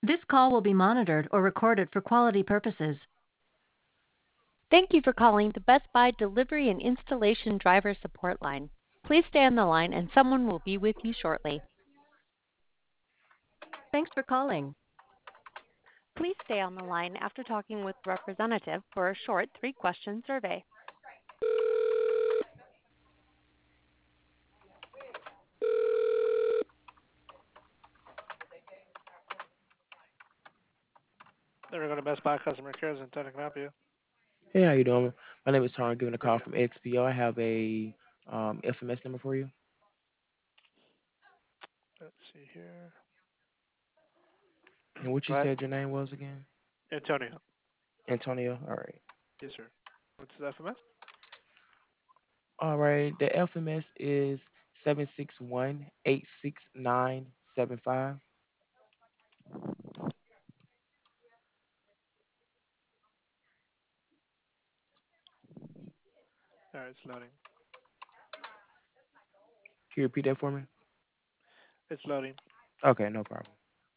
This call will be monitored or recorded for quality purposes. Thank you for calling the Best Buy Delivery and Installation Driver Support Line. Please stay on the line and someone will be with you shortly. Thanks for calling. Please stay on the line after talking with the representative for a short 3-question survey. Then we're going to Best Buy customer care and Tony can help you. Hey, how you doing? My name is Tony, giving a Pretty call good. from XPO. I have a FMS number for you. Let's see here. And what Go you ahead. said your name was again? Antonio. Antonio. All right. Yes, sir. What's the FMS? All right. The FMS is 761-86975. All right, it's loading. Can you repeat that for me? It's loading. Okay, no problem.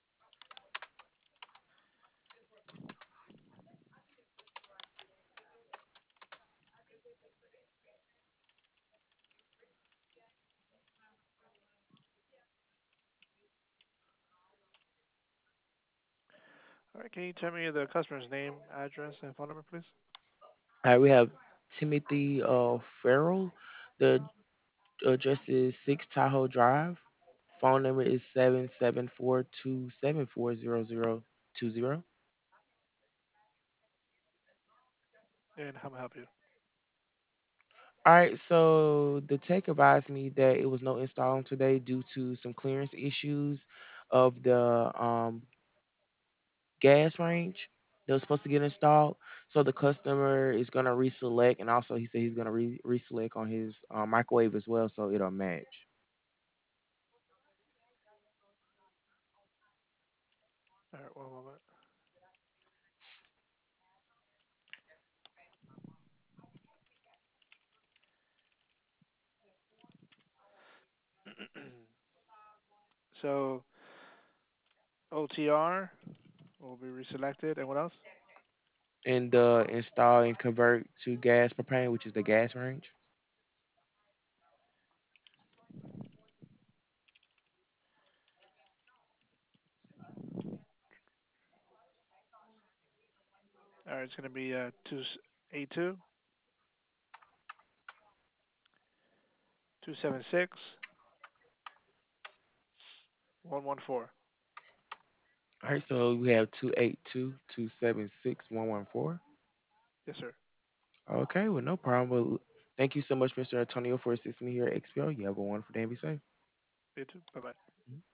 All right, can you tell me the customer's name, address, and phone number, please? All right, we have Timothy Farrell. The address is 6 Tahoe Drive. Phone number is 774-274-0020. And how may I help you? All right, so the tech advised me that it was no install on today due to some clearance issues of the gas range that was supposed to get installed. So the customer is gonna reselect, and also he said he's gonna reselect on his microwave as well, so it'll match. All right, one moment. So OTR will be reselected, and what else? And install and convert to gas propane, which is the gas range. All right, it's going to be 282 276 114. All right, so we have 282-276-114. Yes, sir. Okay, well, no problem. Well, thank you so much, Mr. Antonio, for assisting me here at XPO. You have a wonderful day and be safe. You too. Bye bye.